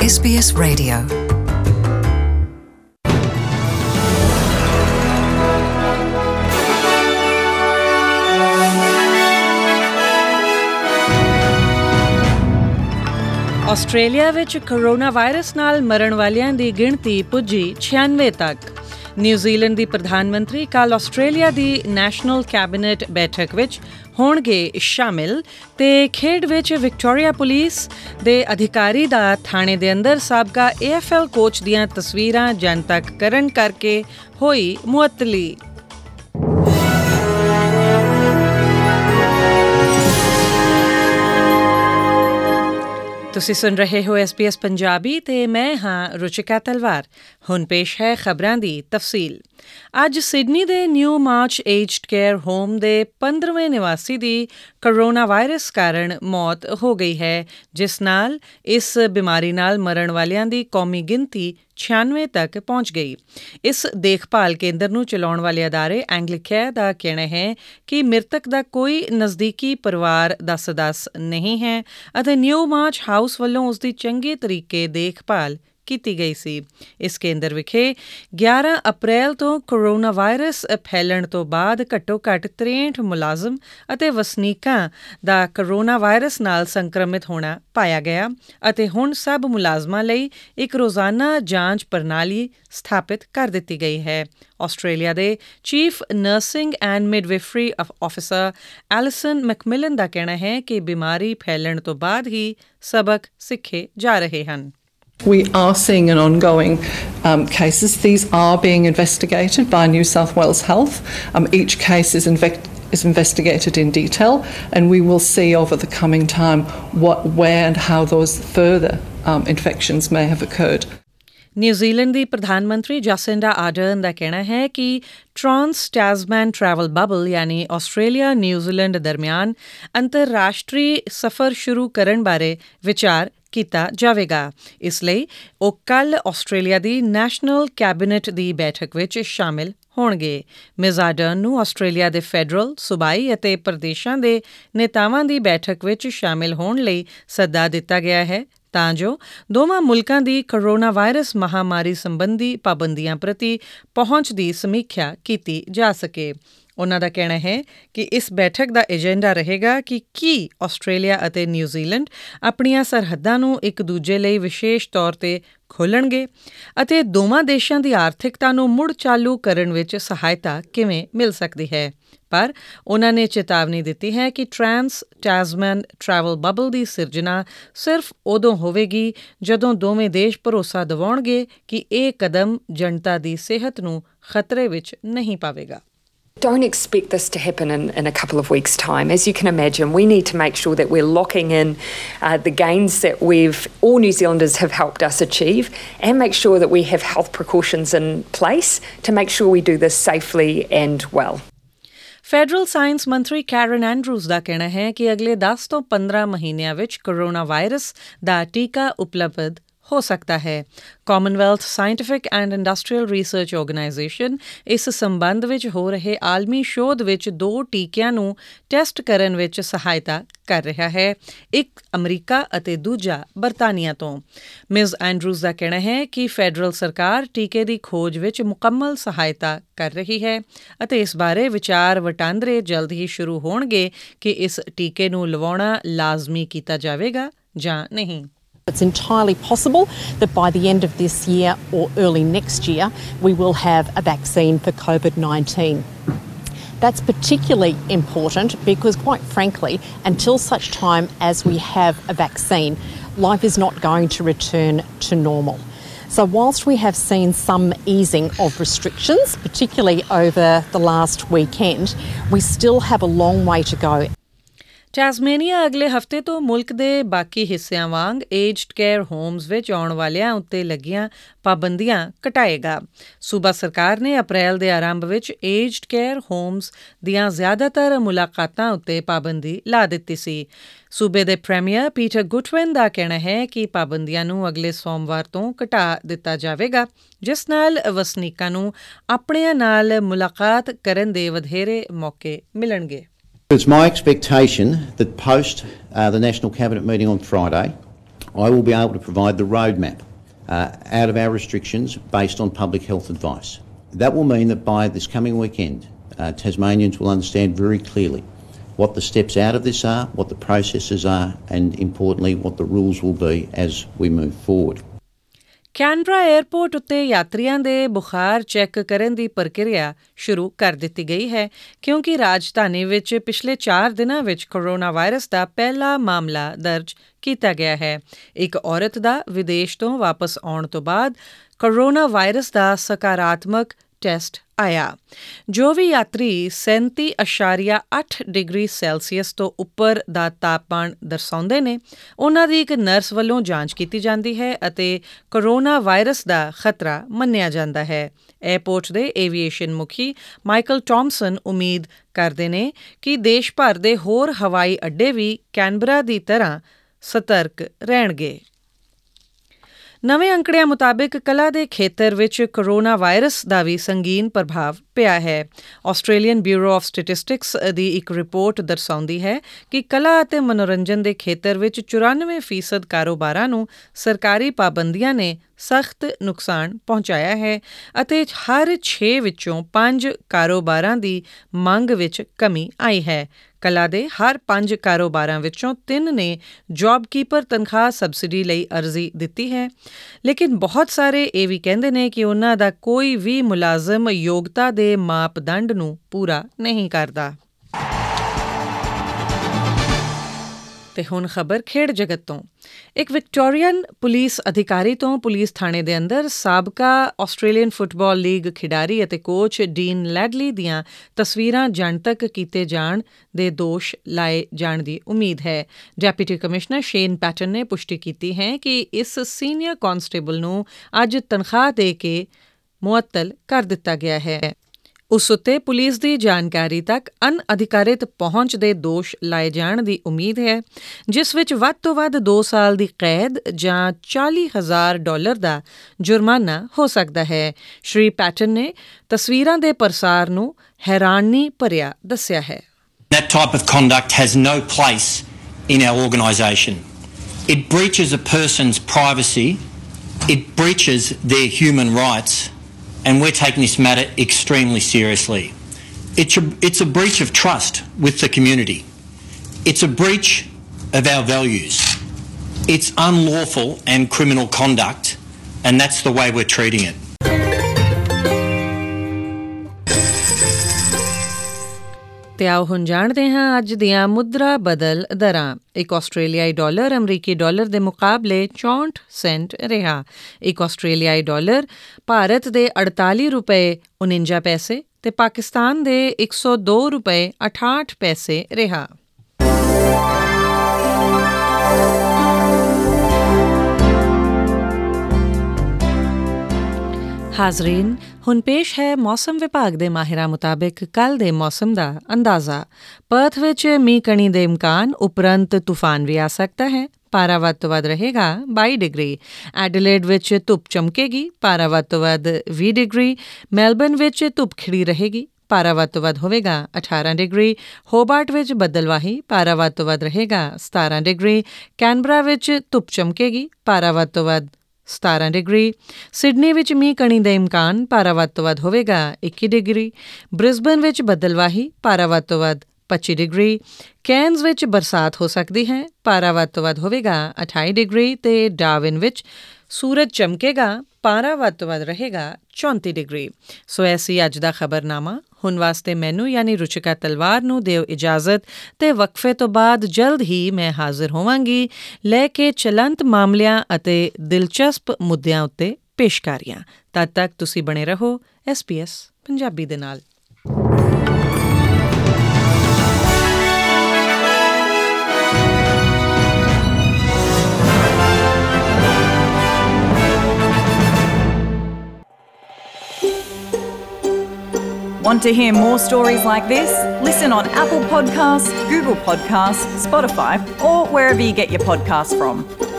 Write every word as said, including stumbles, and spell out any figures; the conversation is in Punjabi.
S B S Radio. Australia ਵਿੱਚ ਕੋਰੋਨਾ ਵਾਇਰਸ ਨਾਲ ਮਰਨ ਵਾਲਿਆਂ ਦੀ ਗਿਣਤੀ ਪੁੱਜੀ ਛਿਆਨਵੇਂ ਤੱਕ। ਨਿਊਜ਼ੀਲੈਂਡ ਦੀ ਪ੍ਰਧਾਨ ਮੰਤਰੀ ਕੱਲ੍ਹ ਆਸਟ੍ਰੇਲੀਆ ਦੀ ਨੈਸ਼ਨਲ ਕੈਬਨਿਟ ਬੈਠਕ ਵਿੱਚ ਹੋਣਗੇ ਸ਼ਾਮਿਲ ਤੇ ਖੇਡ ਵਿੱਚ ਵਿਕਟੋਰੀਆ ਪੁਲਿਸ ਦੇ ਅਧਿਕਾਰੀ ਦਾ ਥਾਣੇ ਦੇ ਅੰਦਰ ਸਾਬਕਾ ਏ ਐਫ ਐਲ ਕੋਚ ਦੀਆਂ ਤਸਵੀਰਾਂ ਜਨਤਕ ਕਰਨ ਕਰਕੇ ਹੋਈ ਮੁਅੱਤਲੀ। ਤੁਸੀਂ ਸੁਣ ਰਹੇ ਹੋ ਐਸ ਬੀ ਐਸ ਪੰਜਾਬੀ ਤੇ ਮੈਂ ਹਾਂ ਰੁਚਿਕਾ ਤਲਵਾਰ। ਹੁਣ ਪੇਸ਼ ਹੈ ਖਬਰਾਂ ਦੀ ਤਫਸੀਲ। ਅੱਜ ਸਿਡਨੀ ਦੇ Newmarch aged care home ਦੇ ਪੰਦਰਵੇਂ ਨਿਵਾਸੀ ਦੀ ਕੋਰੋਨਾ ਵਾਇਰਸ ਕਾਰਨ ਮੌਤ ਹੋ ਗਈ ਹੈ, ਜਿਸ ਨਾਲ ਇਸ ਬਿਮਾਰੀ ਨਾਲ ਮਰਨ ਵਾਲਿਆਂ ਦੀ ਕੌਮੀ ਗਿਣਤੀ ਛਿਆਨਵੇਂ ਤੱਕ ਪਹੁੰਚ ਗਈ। ਇਸ ਦੇਖਭਾਲ ਕੇਂਦਰ ਨੂੰ ਚਲਾਉਣ ਵਾਲੇ ਅਦਾਰੇ ਐਂਗਲਿਕੇਅਰ ਦਾ ਕਹਿਣਾ ਹੈ ਕਿ ਮ੍ਰਿਤਕ ਦਾ ਕੋਈ ਨਜ਼ਦੀਕੀ ਪਰਿਵਾਰ ਦਾ ਸਦੱਸ ਨਹੀਂ ਹੈ ਅਤੇ ਨਿਊ ਮਾਰਚ ਹਾਊਸ ਵੱਲੋਂ ਉਸ ਦੀ ਚੰਗੇ ਤਰੀਕੇ ਦੇਖਭਾਲ ਕੀਤੀ ਗਈ ਸੀ। ਇਸ ਕੇਂਦਰ ਵਿਖੇ ਗਿਆਰਾਂ ਅਪ੍ਰੈਲ ਤੋਂ ਕੋਰੋਨਾ ਵਾਇਰਸ ਫੈਲਣ ਤੋਂ ਬਾਅਦ ਘੱਟੋ ਘੱਟ ਤਰੇਂਹਠ ਮੁਲਾਜ਼ਮ ਅਤੇ ਵਸਨੀਕਾਂ ਦਾ ਕੋਰੋਨਾ ਵਾਇਰਸ ਨਾਲ ਸੰਕਰਮਿਤ ਹੋਣਾ ਪਾਇਆ ਗਿਆ ਅਤੇ ਹੁਣ ਸਭ ਮੁਲਾਜ਼ਮਾਂ ਲਈ ਇੱਕ ਰੋਜ਼ਾਨਾ ਜਾਂਚ ਪ੍ਰਣਾਲੀ ਸਥਾਪਿਤ ਕਰ ਦਿੱਤੀ ਗਈ ਹੈ। ਆਸਟ੍ਰੇਲੀਆ ਦੇ chief nursing and midwifery officer Alison McMillan ਦਾ ਕਹਿਣਾ ਹੈ ਕਿ ਬਿਮਾਰੀ ਫੈਲਣ ਤੋਂ ਬਾਅਦ ਹੀ ਸਬਕ ਸਿੱਖੇ ਜਾ ਰਹੇ ਹਨ। We are seeing an ongoing um, cases. These are being investigated by New South Wales Health. Um, each case is, inve- is investigated in detail, and we will see over the coming time what, where and how those further um, infections may have occurred. New Zealand ਦੀ ਪ੍ਰਧਾਨ ਮੰਤਰੀ ਜੈਸਿੰਡਾ ਆਰਡਰਨ ਦਾ ਕਹਿਣਾ ਹੈ ਕਿ ਟਰਾਂਸ ਟੈਸਮੈਨ ਟਰੈਵਲ ਬਬਲ ਯਾਨੀ ਆਸਟ੍ਰੇਲੀਆ ਨਿਊਜ਼ੀਲੈਂਡ ਦਰਮਿਆਨ ਅੰਤਰਰਾਸ਼ਟਰੀ ਸਫ਼ਰ ਸ਼ੁਰੂ ਕਰਨ ਬਾਰੇ ਵਿਚਾਰ ਕੀਤਾ ਜਾਵੇਗਾ। ਇਸ ਲਈ ਉਹ ਕੱਲ੍ਹ ਆਸਟ੍ਰੇਲੀਆ ਦੀ ਨੈਸ਼ਨਲ ਕੈਬਨਿਟ ਦੀ ਬੈਠਕ ਵਿੱਚ ਸ਼ਾਮਿਲ ਹੋਣਗੇ। ਮਿਜ਼ ਆਰਡਰਨ ਨੂੰ ਆਸਟ੍ਰੇਲੀਆ ਦੇ ਫੈਡਰਲ, ਸੂਬਾਈ ਅਤੇ ਪ੍ਰਦੇਸ਼ਾਂ ਦੇ ਨੇਤਾਵਾਂ ਦੀ ਬੈਠਕ ਵਿੱਚ ਸ਼ਾਮਿਲ ਹੋਣ ਲਈ ਸੱਦਾ ਦਿੱਤਾ ਗਿਆ ਹੈ ਤਾਂ ਜੋ ਦੋਵਾਂ ਮੁਲਕਾਂ ਦੀ ਕੋਰੋਨਾ ਵਾਇਰਸ ਮਹਾਮਾਰੀ ਸੰਬੰਧੀ ਪਾਬੰਦੀਆਂ ਪ੍ਰਤੀ ਪਹੁੰਚ ਦੀ ਸਮੀਖਿਆ ਕੀਤੀ ਜਾ ਸਕੇ। ਉਨ੍ਹਾਂ ਦਾ ਕਹਿਣਾ ਹੈ ਕਿ ਇਸ ਬੈਠਕ ਦਾ ਏਜੰਡਾ ਰਹੇਗਾ ਕਿ ਕੀ ਆਸਟ੍ਰੇਲੀਆ ਅਤੇ ਨਿਊਜ਼ੀਲੈਂਡ ਆਪਣੀਆਂ ਸਰਹੱਦਾਂ ਨੂੰ ਇੱਕ ਦੂਜੇ ਲਈ ਵਿਸ਼ੇਸ਼ ਤੌਰ 'ਤੇ ਖੋਲ੍ਹਣਗੇ ਅਤੇ ਦੋਵਾਂ ਦੇਸ਼ਾਂ ਦੀ ਆਰਥਿਕਤਾ ਨੂੰ ਮੁੜ ਚਾਲੂ ਕਰਨ ਵਿੱਚ ਸਹਾਇਤਾ ਕਿਵੇਂ ਮਿਲ ਸਕਦੀ ਹੈ। ਪਰ ਉਨ੍ਹਾਂ ਨੇ ਚੇਤਾਵਨੀ ਦਿੱਤੀ ਹੈ ਕਿ ਟਰਾਂਸ ਟੈਸਮੈਨ ਟਰੈਵਲ ਬਬਲ ਦੀ ਸਿਰਜਣਾ ਸਿਰਫ ਉਦੋਂ ਹੋਵੇਗੀ ਜਦੋਂ ਦੋਵੇਂ ਦੇਸ਼ ਭਰੋਸਾ ਦਿਵਾਉਣਗੇ ਕਿ ਇਹ ਕਦਮ ਜਨਤਾ ਦੀ ਸਿਹਤ ਨੂੰ ਖਤਰੇ ਵਿੱਚ ਨਹੀਂ ਪਾਵੇਗਾ। Don't expect this to happen in, in a couple of weeks' time. As you can imagine, we need to make sure that we're locking in uh, the gains that we've all New Zealanders have helped us achieve and make sure that we have health precautions in place to make sure we do this safely and well. Federal science ਮੰਤਰੀ ਕੈਰਨ ਐਂਡਰੂਜ਼ ਦਾ ਕਹਿਣਾ ਹੈ ਕਿ ਅਗਲੇ ਦਸ ਤੋਂ ਪੰਦਰਾਂ ਮਹੀਨਿਆਂ ਵਿੱਚ ਕੋਰੋਨਾ ਵਾਇਰਸ ਦਾ ਟੀਕਾ ਉਪਲਬਧ ਹੋ ਸਕਦਾ ਹੈ। Commonwealth scientific and industrial research organisation ਇਸ ਸੰਬੰਧ ਵਿੱਚ ਹੋ ਰਹੇ ਆਲਮੀ ਸ਼ੋਧ ਵਿੱਚ ਦੋ ਟੀਕਿਆਂ ਨੂੰ ਟੈਸਟ ਕਰਨ ਵਿੱਚ ਸਹਾਇਤਾ ਕਰ ਰਿਹਾ ਹੈ, ਇੱਕ ਅਮਰੀਕਾ ਅਤੇ ਦੂਜਾ ਬਰਤਾਨੀਆ ਤੋਂ। ਮਿਜ਼ ਐਂਡਰੂਜ਼ ਦਾ ਕਹਿਣਾ ਹੈ ਕਿ ਫੈਡਰਲ ਸਰਕਾਰ ਟੀਕੇ ਦੀ ਖੋਜ ਵਿੱਚ ਮੁਕੰਮਲ ਸਹਾਇਤਾ ਕਰ ਰਹੀ ਹੈ ਅਤੇ ਇਸ ਬਾਰੇ ਵਿਚਾਰ ਵਟਾਂਦਰੇ ਜਲਦ ਹੀ ਸ਼ੁਰੂ ਹੋਣਗੇ ਕਿ ਇਸ ਟੀਕੇ ਨੂੰ ਲਵਾਉਣਾ ਲਾਜ਼ਮੀ ਕੀਤਾ ਜਾਵੇਗਾ ਜਾਂ ਨਹੀਂ। It's entirely possible that by the end of this year or early next year, we will have a vaccine for COVID nineteen. That's particularly important because, quite frankly, until such time as we have a vaccine, life is not going to return to normal. So whilst we have seen some easing of restrictions, particularly over the last weekend, we still have a long way to go. ਟੈਸਮੇਨੀਆ ਅਗਲੇ ਹਫ਼ਤੇ ਤੋਂ ਮੁਲਕ ਦੇ ਬਾਕੀ ਹਿੱਸਿਆਂ ਵਾਂਗ ਏਜਡ ਕੇਅਰ ਹੋਮਜ਼ ਵਿੱਚ ਆਉਣ ਵਾਲਿਆਂ ਉੱਤੇ ਲੱਗੀਆਂ ਪਾਬੰਦੀਆਂ ਘਟਾਏਗਾ। ਸੂਬਾ ਸਰਕਾਰ ਨੇ ਅਪ੍ਰੈਲ ਦੇ ਆਰੰਭ ਵਿੱਚ ਏਜਡ ਕੇਅਰ ਹੋਮਜ਼ ਦੀਆਂ ਜ਼ਿਆਦਾਤਰ ਮੁਲਾਕਾਤਾਂ ਉੱਤੇ ਪਾਬੰਦੀ ਲਾ ਦਿੱਤੀ ਸੀ। ਸੂਬੇ ਦੇ ਪ੍ਰੀਮੀਅਰ ਪੀਟਰ ਗੁਟਵਿਨ ਦਾ ਕਹਿਣਾ ਹੈ ਕਿ ਪਾਬੰਦੀਆਂ ਨੂੰ ਅਗਲੇ ਸੋਮਵਾਰ ਤੋਂ ਘਟਾ ਦਿੱਤਾ ਜਾਵੇਗਾ, ਜਿਸ ਨਾਲ ਵਸਨੀਕਾਂ ਨੂੰ ਆਪਣਿਆਂ ਨਾਲ ਮੁਲਾਕਾਤ ਕਰਨ ਦੇ ਵਧੇਰੇ ਮੌਕੇ ਮਿਲਣਗੇ। It's my expectation that post uh, the National Cabinet meeting on Friday, I will be able to provide the roadmap uh, out of our restrictions based on public health advice. That will mean that by this coming weekend, uh, Tasmanians will understand very clearly what the steps out of this are, what the processes are, and importantly, what the rules will be as we move forward. Canberra airport ਉੱਤੇ ਯਾਤਰੀਆਂ ਦੇ ਬੁਖਾਰ ਚੈੱਕ ਕਰਨ ਦੀ ਪ੍ਰਕਿਰਿਆ ਸ਼ੁਰੂ ਕਰ ਦਿੱਤੀ ਗਈ ਹੈ ਕਿਉਂਕਿ ਰਾਜਧਾਨੀ ਵਿੱਚ ਪਿਛਲੇ ਚਾਰ ਦਿਨਾਂ ਵਿੱਚ ਕੋਰੋਨਾ ਵਾਇਰਸ ਦਾ ਪਹਿਲਾ ਮਾਮਲਾ ਦਰਜ ਕੀਤਾ ਗਿਆ ਹੈ। ਇੱਕ ਔਰਤ ਦਾ ਵਿਦੇਸ਼ ਤੋਂ ਵਾਪਸ ਆਉਣ ਤੋਂ ਬਾਅਦ ਕੋਰੋਨਾ ਵਾਇਰਸ ਦਾ ਸਕਾਰਾਤਮਕ ਟੈਸਟ ਆਇਆ। ਜੋ ਵੀ ਯਾਤਰੀ ਸੈਂਤੀ ਅਸ਼ਾਰੀਆ ਅੱਠ ਡਿਗਰੀ ਸੈਲਸੀਅਸ ਤੋਂ ਉੱਪਰ ਦਾ ਤਾਪਮਾਨ ਦਰਸਾਉਂਦੇ ਨੇ ਉਹਨਾਂ ਦੀ ਇੱਕ ਨਰਸ ਵੱਲੋਂ ਜਾਂਚ ਕੀਤੀ ਜਾਂਦੀ ਹੈ ਅਤੇ ਕੋਰੋਨਾ ਵਾਇਰਸ ਦਾ ਖਤਰਾ ਮੰਨਿਆ ਜਾਂਦਾ ਹੈ। ਏਅਰਪੋਰਟ ਦੇ ਏਵੀਏਸ਼ਨ ਮੁਖੀ ਮਾਈਕਲ ਟੌਮਸਨ ਉਮੀਦ ਕਰਦੇ ਨੇ ਕਿ ਦੇਸ਼ ਭਰ ਦੇ ਹੋਰ ਹਵਾਈ ਅੱਡੇ ਵੀ ਕੈਨਬਰਾ ਦੀ ਤਰ੍ਹਾਂ ਸਤਰਕ ਰਹਿਣਗੇ। ਨਵੇਂ ਅੰਕੜਿਆਂ ਮੁਤਾਬਿਕ ਕਲਾ ਦੇ ਖੇਤਰ ਵਿੱਚ ਕੋਰੋਨਾ ਵਾਇਰਸ ਦਾ ਵੀ ਸੰਗੀਨ ਪ੍ਰਭਾਵ ਪਿਆ ਹੈ। ਆਸਟ੍ਰੇਲੀਅਨ ਬਿਊਰੋ ਆਫ ਸਟੈਟਿਸਟਿਕਸ ਦੀ ਇੱਕ ਰਿਪੋਰਟ ਦਰਸਾਉਂਦੀ ਹੈ ਕਿ ਕਲਾ ਅਤੇ ਮਨੋਰੰਜਨ ਦੇ ਖੇਤਰ ਵਿੱਚ ਚੁਰਾਨਵੇਂ ਫੀਸਦ ਕਾਰੋਬਾਰਾਂ ਨੂੰ ਸਰਕਾਰੀ ਪਾਬੰਦੀਆਂ ਨੇ ਸਖਤ ਨੁਕਸਾਨ ਪਹੁੰਚਾਇਆ ਹੈ ਅਤੇ ਹਰ ਛੇ ਵਿੱਚੋਂ ਪੰਜ ਕਾਰੋਬਾਰਾਂ ਦੀ ਮੰਗ ਵਿੱਚ ਕਮੀ ਆਈ ਹੈ। ਕਲਾ ਦੇ ਹਰ ਪੰਜ ਕਾਰੋਬਾਰਾਂ ਵਿੱਚੋਂ ਤਿੰਨ ਨੇ ਜੌਬ ਕੀਪਰ ਤਨਖਾਹ ਸਬਸਿਡੀ ਲਈ ਅਰਜ਼ੀ ਦਿੱਤੀ ਹੈ, ਲੇਕਿਨ ਬਹੁਤ ਸਾਰੇ ਇਹ ਵੀ ਕਹਿੰਦੇ ਨੇ ਕਿ ਉਹਨਾਂ ਦਾ ਕੋਈ ਵੀ ਮੁਲਾਜ਼ਮ ਯੋਗਤਾ ਦੇ ਮਾਪਦੰਡ ਨੂੰ ਪੂਰਾ ਨਹੀਂ ਕਰਦਾ। ਤੇ ਹੁਣ ਖਬਰ ਖੇਡ ਜਗਤ ਤੋਂ। ਇੱਕ ਵਿਕਟੋਰੀਅਨ ਪੁਲਿਸ ਅਧਿਕਾਰੀ ਤੋਂ ਪੁਲਿਸ ਥਾਣੇ ਦੇ ਅੰਦਰ ਸਾਬਕਾ ਆਸਟ੍ਰੇਲੀਅਨ ਫੁੱਟਬਾਲ ਲੀਗ ਖਿਡਾਰੀ ਅਤੇ ਕੋਚ ਡੀਨ ਲੈਡਲੀ ਦੀਆਂ ਤਸਵੀਰਾਂ ਜਨਤਕ ਕੀਤੇ ਜਾਣ ਦੇ ਦੋਸ਼ ਲਾਏ ਜਾਣ ਦੀ ਉਮੀਦ ਹੈ। ਡੈਪੂਟੀ ਕਮਿਸ਼ਨਰ ਸ਼ੇਨ ਪੈਟਨ ਨੇ ਪੁਸ਼ਟੀ ਕੀਤੀ ਹੈ ਕਿ ਇਸ ਸੀਨੀਅਰ ਕਾਂਸਟੇਬਲ ਨੂੰ ਅੱਜ ਤਨਖਾਹ ਦੇ ਕੇ ਮੁਅੱਤਲ ਕਰ ਦਿੱਤਾ ਗਿਆ ਹੈ। ਉਸ ਉੱਤੇ ਪੁਲਿਸ ਦੀ ਜਾਣਕਾਰੀ ਤੱਕ ਅਣਅਧਿਕਾਰਿਤ ਪਹੁੰਚ ਦੇ ਦੋਸ਼ ਲਾਏ ਜਾਣ ਦੀ ਉਮੀਦ ਹੈ, ਜਿਸ ਵਿੱਚ ਵੱਧ ਤੋਂ ਵੱਧ ਦੋ ਸਾਲ ਦੀ ਕੈਦ ਜਾਂ ਚਾਲੀ ਹਜ਼ਾਰ ਡਾਲਰ ਦਾ ਜੁਰਮਾਨਾ ਹੋ ਸਕਦਾ ਹੈ। ਸ਼੍ਰੀ ਪੈਟਨ ਨੇ ਤਸਵੀਰਾਂ ਦੇ ਪ੍ਰਸਾਰ ਨੂੰ ਹੈਰਾਨੀ ਭਰਿਆ ਦੱਸਿਆ ਹੈ। That type of conduct has no place in our organisation. It breaches a person's privacy, it breaches their human rights, and we're taking this matter extremely seriously. It's a, it's a breach of trust with the community. It's a breach of our values. It's unlawful and criminal conduct, and that's the way we're treating it. ਤੇ ਆਓ ਹੁਣ ਜਾਣਦੇ ਹਾਂ ਅੱਜ ਦੀਆਂ ਮੁਦਰਾ ਬਦਲ ਦਰਾਂ। ਇੱਕ ਆਸਟ੍ਰੇਲੀਆਈ ਡਾਲਰ ਅਮਰੀਕੀ ਡਾਲਰ ਦੇ ਮੁਕਾਬਲੇ ਚੌਂਹਠ ਸੈਂਟ ਰਿਹਾ। ਇੱਕ ਆਸਟ੍ਰੇਲੀਆਈ ਡਾਲਰ ਭਾਰਤ ਦੇ ਅੜਤਾਲੀ ਰੁਪਏ ਉਣੰਜਾ ਪੈਸੇ ਤੇ ਪਾਕਿਸਤਾਨ ਦੇ ਇੱਕ ਸੌ ਦੋ ਰੁਪਏ ਅਠਾਹਠ ਪੈਸੇ ਰਿਹਾ। ਹਾਜ਼ਰੀਨ, ਹੁਣ ਪੇਸ਼ ਹੈ ਮੌਸਮ ਵਿਭਾਗ ਦੇ ਮਾਹਿਰਾਂ ਮੁਤਾਬਿਕ ਕੱਲ੍ਹ ਦੇ ਮੌਸਮ ਦਾ ਅੰਦਾਜ਼ਾ। ਪਰਥ ਵਿੱਚ ਮੀਂਹ ਕਣੀ ਦੇ ਇਮਕਾਨ ਉਪਰੰਤ ਤੂਫਾਨ ਵੀ ਆ ਸਕਦਾ ਹੈ। ਪਾਰਾ ਵੱਧ ਤੋਂ ਵੱਧ ਰਹੇਗਾ ਬਾਈ ਡਿਗਰੀ। ਐਡੀਲੇਡ ਵਿੱਚ ਧੁੱਪ ਚਮਕੇਗੀ, ਪਾਰਾ ਵੱਧ ਤੋਂ ਵੱਧ ਵੀਹ ਡਿਗਰੀ। ਮੈਲਬਰਨ ਵਿੱਚ ਧੁੱਪ ਖਿੜੀ ਰਹੇਗੀ, ਪਾਰਾ ਵੱਧ ਤੋਂ ਵੱਧ ਹੋਵੇਗਾ ਅਠਾਰਾਂ ਡਿਗਰੀ। ਹੋਬਾਰਟ ਵਿੱਚ ਬੱਦਲਵਾਹੀ, ਪਾਰਾ ਵੱਧ ਤੋਂ ਵੱਧ ਰਹੇਗਾ ਸਤਾਰਾਂ ਡਿਗਰੀ। ਕੈਨਬਰਾ ਵਿੱਚ ਧੁੱਪ ਚਮਕੇਗੀ, ਪਾਰਾ ਵੱਧ ਤੋਂ ਵੱਧ ਸਤਾਰਾਂ ਡਿਗਰੀ। ਸਿਡਨੀ ਵਿੱਚ ਮੀਂਹ ਕਣੀ ਦਾ ਇਮਕਾਨ, ਪਾਰਾ ਵੱਧ ਤੋਂ ਵੱਧ ਹੋਵੇਗਾ ਇੱਕੀ ਡਿਗਰੀ। ਬ੍ਰਿਸਬਨ ਵਿੱਚ ਬੱਦਲਵਾਹੀ, ਪਾਰਾ ਵੱਧ ਤੋਂ ਵੱਧ ਪੱਚੀ ਡਿਗਰੀ। ਕੈਨਜ਼ ਵਿੱਚ ਬਰਸਾਤ ਹੋ ਸਕਦੀ ਹੈ, ਪਾਰਾ ਵੱਧ ਤੋਂ ਵੱਧ ਹੋਵੇਗਾ ਅਠਾਈ ਡਿਗਰੀ। ਤੇ ਡਾਰਵਿਨ ਵਿੱਚ ਸੂਰਜ ਚਮਕੇਗਾ, ਪਾਰਾ ਵੱਧ ਤੋਂ ਵੱਧ ਰਹੇਗਾ ਚੌਂਤੀ ਡਿਗਰੀ। ਸੋ ਐਸੀ ਅੱਜ ਦਾ ਖਬਰਨਾਮਾ। ਹੁਣ ਵਾਸਤੇ ਮੈਨੂੰ ਯਾਨੀ ਰੁਚਿਕਾ ਤਲਵਾਰ ਨੂੰ ਦਿਓ ਇਜਾਜ਼ਤ ਤੇ ਵਕਫੇ ਤੋਂ ਬਾਅਦ ਜਲਦ ਹੀ ਮੈਂ ਹਾਜ਼ਰ ਹੋਵਾਂਗੀ ਲੈ ਕੇ ਚਲੰਤ ਮਾਮਲਿਆਂ ਅਤੇ ਦਿਲਚਸਪ ਮੁੱਦਿਆਂ ਉੱਤੇ ਪੇਸ਼ਕਾਰੀਆਂ। ਤਦ ਤੱਕ ਤੁਸੀਂ ਬਣੇ ਰਹੋ ਐਸ ਪੀ ਐਸ ਪੰਜਾਬੀ ਦੇ ਨਾਲ। Want to hear more stories like this? Listen on Apple Podcasts, Google Podcasts, Spotify, or wherever you get your podcasts from.